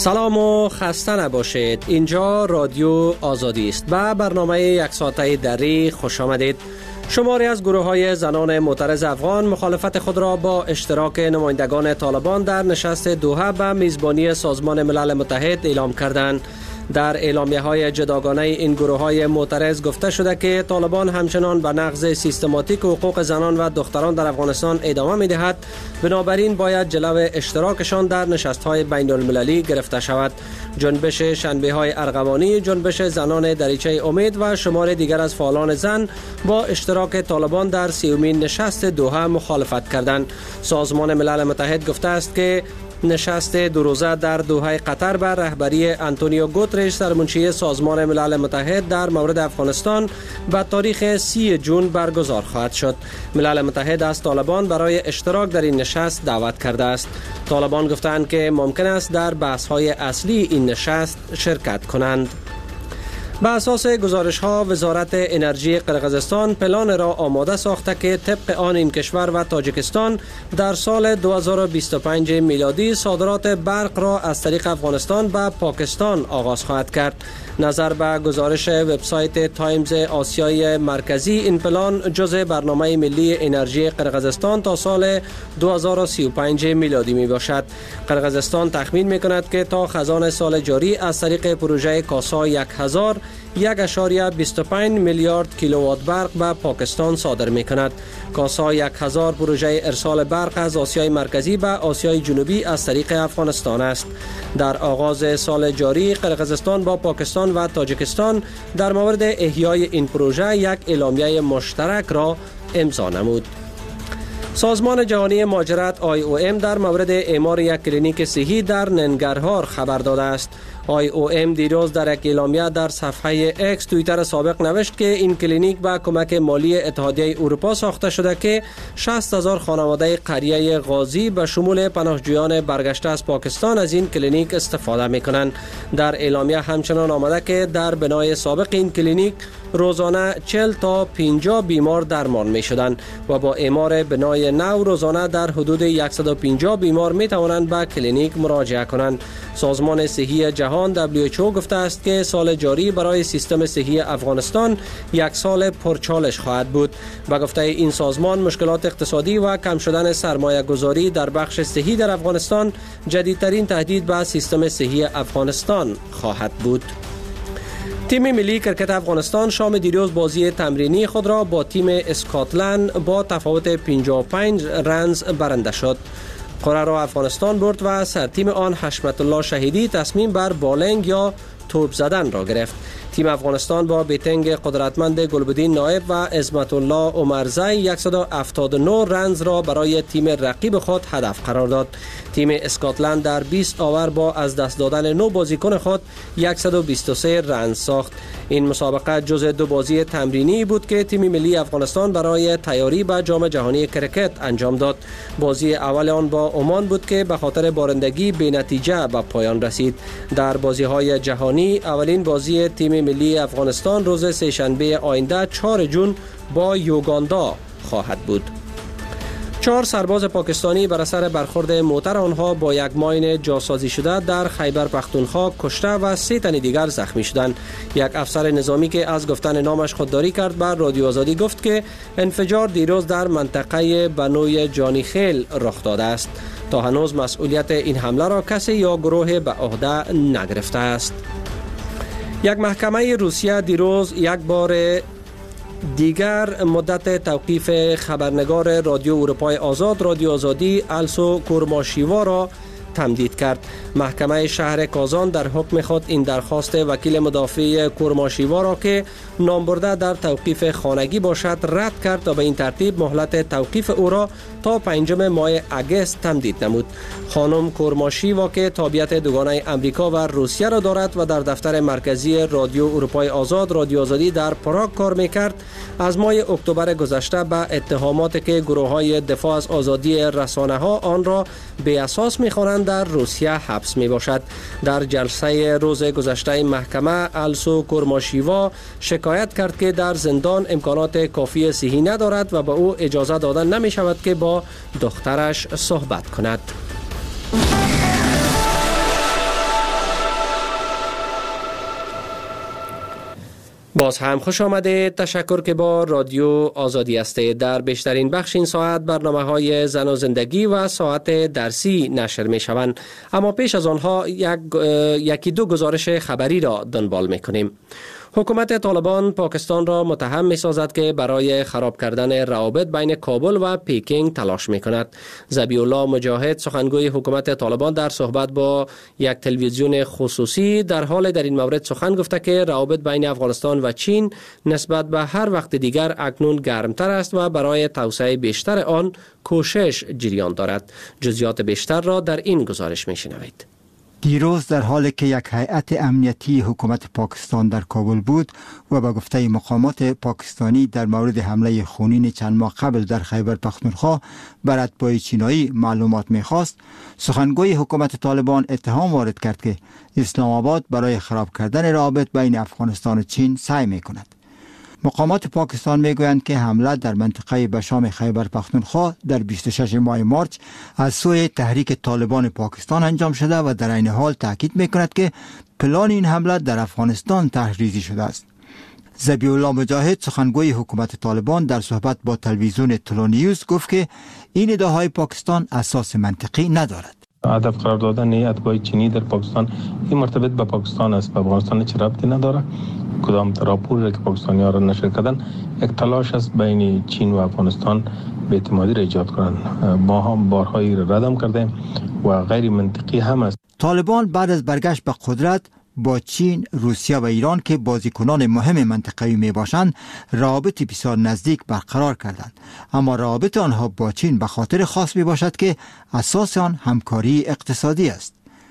سلام و خسته نباشید. اینجا رادیو آزادی است. به برنامه یک ساعته دری خوش آمدید. شماری از گروه های زنان معترض افغان مخالفت خود را با اشتراک نمایندگان طالبان در نشست دوحه به میزبانی سازمان ملل متحد اعلام کردند. در اعلامیه های جداگانه این گروه های معترض گفته شده که طالبان همچنان به نقض سیستماتیک حقوق زنان و دختران در افغانستان ادامه می دهد. بنابراین باید جلو اشتراکشان در نشست های بین المللی گرفته شود. جنبش شنبه های ارغوانی، جنبش زنان دریچه امید و شمار دیگر از فعالان زن با اشتراک طالبان در 30مین نشست دوحه مخالفت کردند. سازمان ملل متحد گفته است که نشست دو روزه در دوحه قطر بر رهبری آنتونیو گوترش سرمنشی سازمان ملل متحد در مورد افغانستان به تاریخ 30 جون برگزار خواهد شد. ملل متحد از طالبان برای اشتراک در این نشست دعوت کرده است. طالبان گفتند که ممکن است در بحث‌های اصلی این نشست شرکت کنند. به اساس گزارش ها وزارت انرژی قرقیزستان پلان را آماده ساخته که طبق آن این کشور و تاجیکستان در سال 2025 میلادی صادرات برق را از طریق افغانستان به پاکستان آغاز خواهد کرد. نظر به گزارش وبسایت تایمز آسیای مرکزی، این پلان جزء برنامه ملی انرژی قرقیزستان تا سال 2035 میلادی می باشد. قرقیزستان تخمین می کند که تا خزان سال جاری از طریق پروژه کاسا 1000 1.25 میلیارد کیلووات برق به پاکستان صادر می کند. کاسا 1000 پروژه ارسال برق از آسیای مرکزی به آسیای جنوبی از طریق افغانستان است. در آغاز سال جاری قرقیزستان با پاکستان و تاجیکستان در مورد احیای این پروژه یک اعلامیه مشترک را امضا نمود. سازمان جهانی مهاجرت IOM در مورد اعمار یک کلینیک صحی در ننگرهار خبر داده است. IOM دیروز در یک اعلامیه در صفحه اکس توییتر سابق نوشت که این کلینیک با کمک مالی اتحادیه اروپا ساخته شده که 60,000 خانواده قریه غازی به شمول پناهجویان برگشته از پاکستان از این کلینیک استفاده می کنند. در اعلامیه همچنان آمده که در بنای سابق این کلینیک روزانه 40 تا 50 بیمار درمان می شدند و با اعمار بنای نو روزانه در حدود 150 بیمار می توانند به کلینیک مراجعه کنند. سازمان صحی جهان WHO گفته است که سال جاری برای سیستم صحی افغانستان یک سال پرچالش خواهد بود. به گفته این سازمان مشکلات اقتصادی و کم شدن سرمایه گذاری در بخش صحی در افغانستان جدیدترین تهدید به سیستم صحی افغانستان خواهد بود. تیم ملی کرکت افغانستان شام دیروز بازی تمرینی خود را با تیم اسکاتلند با تفاوت 55 رنز برنده شد. قرعه را افغانستان برد و سرتیم آن حشمت الله شهیدی تصمیم بر بالنگ یا توپ زدن را گرفت. تیم افغانستان با بیتنگ قدرتمند گلبدین نایب و عظمت الله عمرزی 179 رنز را برای تیم رقیب خود هدف قرار داد. تیم اسکاتلند در 20 آور با از دست دادن 9 بازیکن خود 123 رنز ساخت. این مسابقه جزء 2 بازی تمرینی بود که تیم ملی افغانستان برای تیاری به جام جهانی کرکت انجام داد. بازی اول آن با عمان بود که به خاطر بارندگی بی نتیجه به پایان رسید. در بازی‌های جهانی اولین بازی تیم ملی افغانستان روز سه‌شنبه آینده 4 جون با یوگاندا خواهد بود. 4 سرباز پاکستانی بر اثر برخورد موتر آنها با یک ماین جاسازی شده در خیبر پختونخوا کشته و 3 تن دیگر زخمی شدند. یک افسر نظامی که از گفتن نامش خودداری کرد بر رادیو آزادی گفت که انفجار دیروز در منطقه بنوی جانی خیل رخ داده است. تا هنوز مسئولیت این حمله را کسی یا گروه به عهده نگرفته است. یک محکمه روسیه دیروز یک بار دیگر مدت توقیف خبرنگار رادیو اروپای آزاد رادیو آزادی آلسو کورماشیوا را تمدید کرد. محکمه شهر کازان در حکم خود این درخواست وکیل مدافع کورماشیوا را که نامبرده در توقیف خانگی باشد رد کرد تا به این ترتیب مهلت توقیف او را تا 5 ماه اگست تمدید نمود. خانم کورماشیوا که تابعیت دوگانه امریکا و روسیه را دارد و در دفتر مرکزی رادیو اروپای آزاد رادیو آزادی در پراگ کار میکرد، از ماه اکتبر گذشته به اتهاماتی که گروه‌های دفاع از آزادی رسانه‌ها آن را به اساس می‌خوانند در روسیه حبس میباشد. در جلسه روز گذشته محکمه آلسو کورماشیوا شکایت کرد که در زندان امکانات کافی صحی ندارد و به او اجازه داده نمی شود که با دخترش صحبت کند. باز هم خوش آمده. تشکر که با رادیو آزادی هستید. در بیشترین بخش این ساعت برنامه‌های زن و زندگی و ساعت درسی نشر می شوند، اما پیش از آنها یکی دو گزارش خبری را دنبال می کنیم. حکومت طالبان پاکستان را متهم می سازد که برای خراب کردن روابط بین کابل و پیکینگ تلاش می کند. ذبیح الله مجاهد، سخنگوی حکومت طالبان، در صحبت با یک تلویزیون خصوصی در حال در این مورد سخن گفته که روابط بین افغانستان و چین نسبت به هر وقت دیگر اکنون گرمتر است و برای توسعه بیشتر آن کوشش جریان دارد. جزئیات بیشتر را در این گزارش می شنوید. دیروز در حالی که یک هیئت امنیتی حکومت پاکستان در کابل بود و به گفته مقامات پاکستانی در مورد حمله خونین چند ماه قبل در خیبر پختونخوا بر اتباع چینایی معلومات می‌خواست، سخنگوی حکومت طالبان اتهام وارد کرد که اسلام آباد برای خراب کردن روابط بین افغانستان و چین سعی می‌کند. مقامات پاکستان میگویند که حمله در منطقه بشام خیبر پختونخوا در 26 ماه مارچ از سوی تحریک طالبان پاکستان انجام شده و در عین حال تاکید میکند که پلان این حمله در افغانستان طرحریزی شده است. ذبیح الله مجاهد، سخنگوی حکومت طالبان، در صحبت با تلویزیون تلونیوز گفت که این ادعاهای پاکستان اساس منطقی ندارد. هدف قرار دادن اتباع چینی در پاکستان این مرتبط به پاکستان است، به افغانستان چه ربطی نداره. کدام راپوری که پاکستانی‌ها را نشر کردن یک تلاش است بین چین و افغانستان به اعتمادی را ایجاد کنند. ما هم بارهایی را رد کردیم و غیر منطقی هم است. طالبان بعد از برگشت به قدرت با چین، روسیه و ایران که بازیکنان مهم منطقه‌ای میباشند روابط بسیار نزدیک برقرار کردند، اما روابط آنها با چین به خاطر خاص میباشد که اساس آن همکاری اقتصادی است.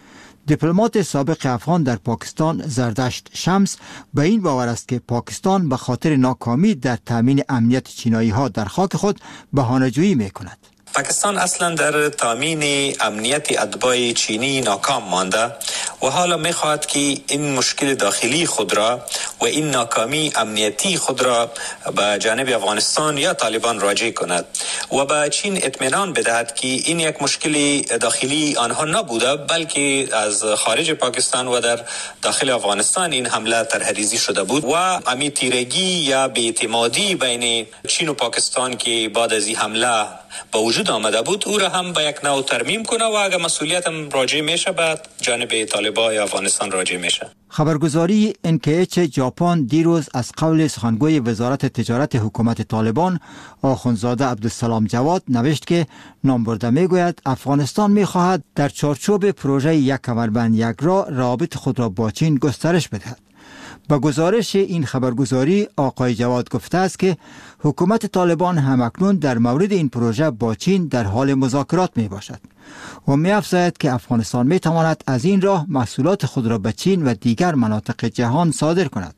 دیپلمات سابق افغان در پاکستان زردشت شمس به این باور است که پاکستان به خاطر ناکامی در تامین امنیت چینایی ها در خاک خود بهانه‌جویی میکند. پاکستان اصلا در تامین امنیت اتباع چینی ناکام مانده و حالا میخواهد که این مشکل داخلی خود را و این ناکامی امنیتی خود را به جانب افغانستان یا طالبان راجع کند و به چین اطمینان بدهد که این یک مشکل داخلی آنها نبوده، بلکه از خارج پاکستان و در داخل افغانستان این حمله طرحریزی شده بود و امی تیرگی یا بی‌اعتمادی بین چین و پاکستان که بعد از این حمله با وجود آمده بود او را هم به یک نوع ترمیم کنه و اگر مسئولیت هم راجع میشه به جانب طالبان یا افغانستان راجع میشه. خبرگزاری NKH ژاپن دیروز از قول سخنگوی وزارت تجارت حکومت طالبان آخوندزاده عبدالسلام جواد نوشت که نامبرده میگوید افغانستان میخواهد در چارچوب پروژه یک کمربند یک راه روابط خود را با چین گسترش بدهد. با گزارش این خبرگزاری آقای جواد گفته است که حکومت طالبان همکنون در مورد این پروژه با چین در حال مذاکرات می باشد و می افزاید که افغانستان می تواند از این راه محصولات خود را به چین و دیگر مناطق جهان صادر کند.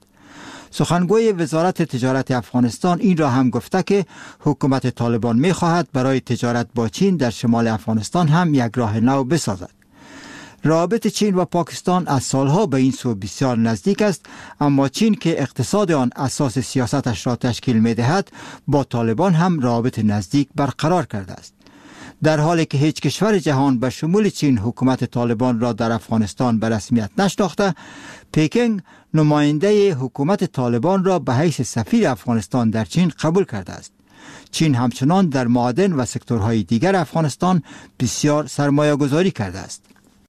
سخنگوی وزارت تجارت افغانستان این را هم گفته که حکومت طالبان می خواهد برای تجارت با چین در شمال افغانستان هم یک راه نو بسازد. روابط چین و پاکستان از سالها به این سو بسیار نزدیک است، اما چین که اقتصاد آن اساس سیاستش را تشکیل می دهد با طالبان هم روابط نزدیک برقرار کرده است. در حالی که هیچ کشور جهان به شمول چین حکومت طالبان را در افغانستان به رسمیت نشناخته، پکینگ نماینده حکومت طالبان را به حیث سفیر افغانستان در چین قبول کرده است. چین همچنان در معادن و سکتورهای دیگر افغانستان بسیار سرمایه گذاری کرده است.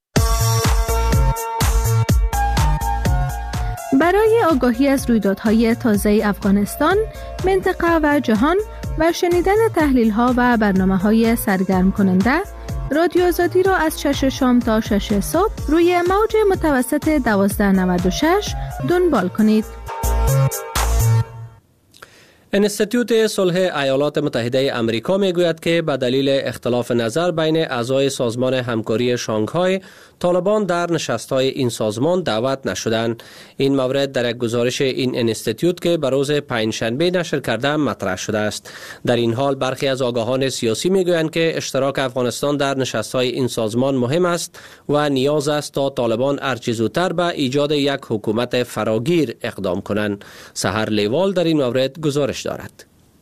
برای آگاهی از رویدادهای تازه افغانستان، منطقه و جهان و شنیدن تحلیل‌ها و برنامه‌های سرگرم کننده، رادیو آزادی را از 6 شام تا 6 صبح روی موج متوسط 1296 دنبال کنید. انستیتوت صلح ایالات متحده امریکا میگوید که به دلیل اختلاف نظر بین اعضای سازمان همکاری شانگهای، طالبان در نشست‌های این سازمان دعوت نشدند. این مورد در یک گزارش این انستیتوت که به روز پنجشنبه نشر کرده مطرح شده است. در این حال برخی از آگاهان سیاسی میگویند که اشتراک افغانستان در نشست‌های این سازمان مهم است و نیاز است تا طالبان هرچه زودتر به ایجاد یک حکومت فراگیر اقدام کنند. سحر لیوال در این مورد گزارش دارد.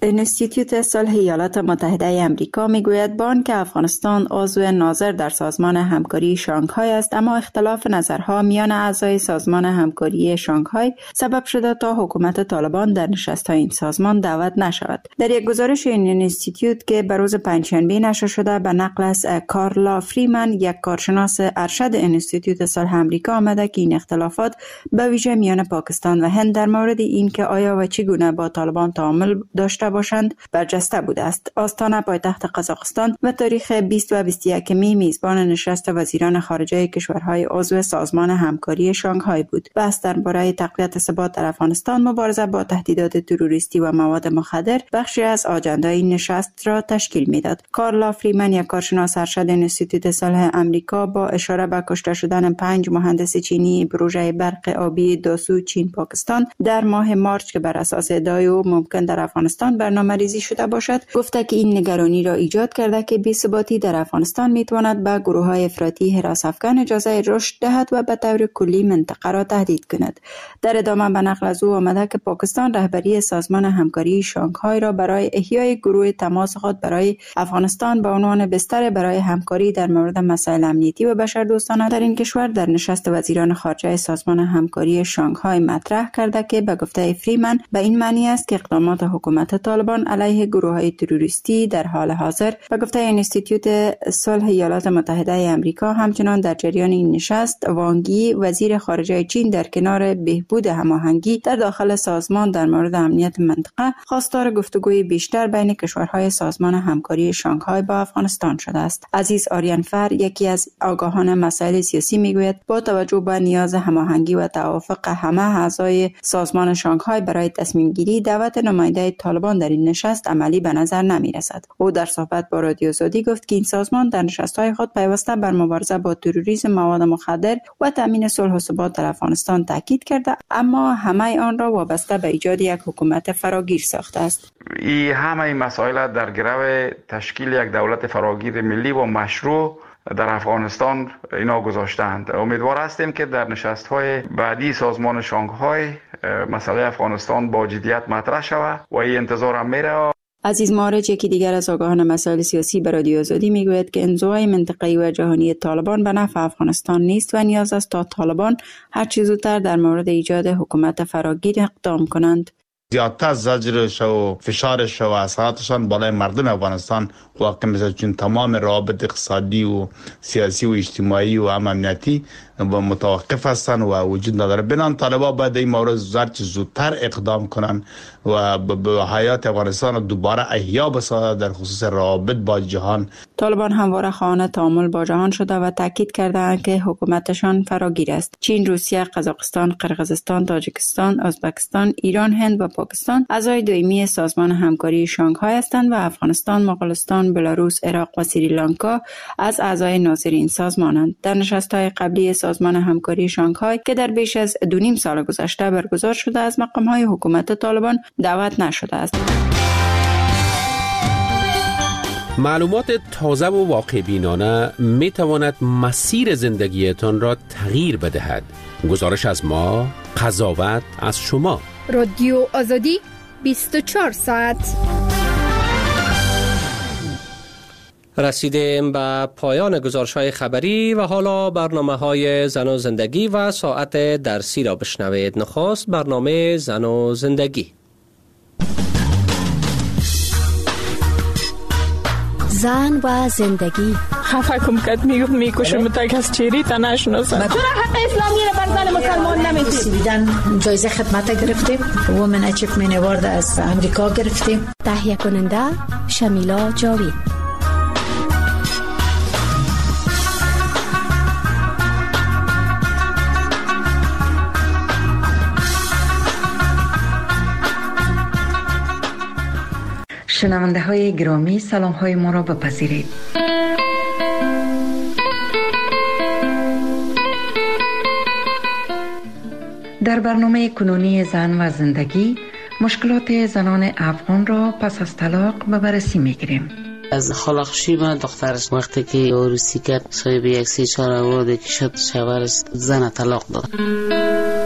انستیتوت صلح ایالات متحده امریکا میگوید با آنکه افغانستان عضو ناظر در سازمان همکاری شانگهای است، اما اختلاف نظرها میان اعضای سازمان همکاری شانگهای سبب شده تا حکومت طالبان در نشست‌های این سازمان دعوت نشود. در یک گزارش این انستیتوت که به روز پنجشنبه نشر شده به نقل از کارلا فریمن، یک کارشناس ارشد انستیتوت صلح امریکا، آمده که این اختلافات به ویژه میان پاکستان و هند در مورد اینکه آیا و چگونه با طالبان تعامل داشته باشند برجسته بوده است. آستانه پایتخت قزاقستان و تاریخ 20 و 21 می میزبان نشست وزیران خارجه کشورهای عضو سازمان همکاری شانگهای بود. بحث درباره تقویت ثبات در افغانستان، مبارزه با تهدیدات تروریستی و مواد مخدر بخشی از آجندای این نشست را تشکیل میداد. کارلا فریمن، یک کارشناس ارشد انستیتوت صلح امریکا، با اشاره به کشته شدن 5 مهندس چینی پروژه برق آبی داسو چین پاکستان در ماه مارچ که بر اساس ادعای او ممکن در افغانستان برنامه‌ریزی شده باشد، گفته که این نگرانی را ایجاد کرده که بی‌ثباتی در افغانستان میتواند به گروه‌های افراطی حراس افکن اجازه رشد دهد و به طور کلی منطقه را تهدید کند. در ادامه به نقل از او آمده که پاکستان رهبری سازمان همکاری شانگهای را برای احیای گروه تماس خود برای افغانستان به عنوان بستر برای همکاری در مورد مسائل امنیتی و بشردوستانه در این کشور در نشست وزیران خارجه سازمان همکاری شانگهای مطرح کرده که به گفته فریمن به این معنی است که اقدامات حکومت طالبان علیه گروه‌های تروریستی در حال حاضر، به گفته انستیتوت صلح ایالات متحده امریکا، همچنان در جریان این نشست وانگ یی وزیر خارجه چین در کنار بهبود هماهنگی در داخل سازمان در مورد امنیت منطقه خواستار گفتگوی بیشتر بین کشورهای سازمان همکاری شانگهای با افغانستان شده است. عزیز آریانفر، یکی از آگاهان مسائل سیاسی، میگوید با توجه به نیاز هماهنگی و توافق همه اعضای سازمان شانگهای برای تصمیم گیری، دعوت نماینده طالبان در این نشست عملی به نظر نمی رسد. او در صحبت با رادیو آزادی گفت که این سازمان در نشست‌های خود پیوسته بر مبارزه با تروریسم، مواد مخدر و تامین صلح و ثبات در افغانستان تاکید کرده، اما همه آن را وابسته به ایجاد یک حکومت فراگیر ساخته است. همه مسائل در گرو تشکیل یک دولت فراگیر ملی و مشروع در افغانستان اینا گذاشتند. امیدوار هستیم که در نشست‌های بعدی سازمان شانگهای مسئله افغانستان با جدیت مطرح شود و این انتظار هم میره. عزیز مارج، یکی دیگر از آگاهان مسائل سیاسی، به رادیو آزادی میگوید که انزوای منطقه‌ای و جهانی طالبان به نفع افغانستان نیست و نیاز است تا طالبان هر چه زودتر در مورد ایجاد حکومت فراگیر اقدام کنند. زیادتر زجرش و فشارش و اثراتشان بالای مردم افغانستان واقع میشه، چون تمام روابط اقتصادی و سیاسی و اجتماعی و امنیتی و متوقف هستند و وجود نداره. بنان طالبان باید این مورد زودتر اقدام کنند و به حیات افغانستان دوباره احیا بسازند در خصوص روابط با جهان. طالبان همواره خواهان تعامل با جهان شده و تاکید کردند که حکومتشان فراگیر است. چین، روسیه، قزاقستان، قرقیزستان، تاجیکستان، ازبکستان، ایران، هند و پاکستان اعضای دائمی سازمان همکاری شانگهای هستند و افغانستان، مغولستان، بلاروس، عراق و سریلانکا از اعضای ناظرین سازمانند. در نشست‌های قبلی سازمان همکاری شانگهای که در بیش از 2.5 سال گذشته برگزار شده، از مقام‌های حکومت طالبان دعوت نشده است. معلومات تازه و واقع بینانه می تواند مسیر زندگیتان را تغییر بدهد. گزارش از ما، قضاوت از شما. رادیو آزادی 24 ساعت. رسیدیم به پایان گزارش‌های خبری و حالا برنامه‌های زن و زندگی و ساعت درسی را بشنوید. نخست برنامه زن و زندگی. زن و زندگی. خفه کم کد میکشم تک از چیری تا نشناسم. چرا حق اسلامی را بر زن مسلمان نمیدید؟ جایزه خدمت گرفتیم. وومن اچیومنت اوارد از امریکا گرفتیم. تهیه کننده شمیلا جاوید. شنونده های گرامی، سلام های ما را بپذیرید. در برنامه کنونی زن و زندگی مشکلات زنان افغان را پس از طلاق به بررسی میگیریم. از خلاقشی من دخترش وقتی که عروسی کرد صاحب 1-3-4 آورده که شد شوهرش زن طلاق داد.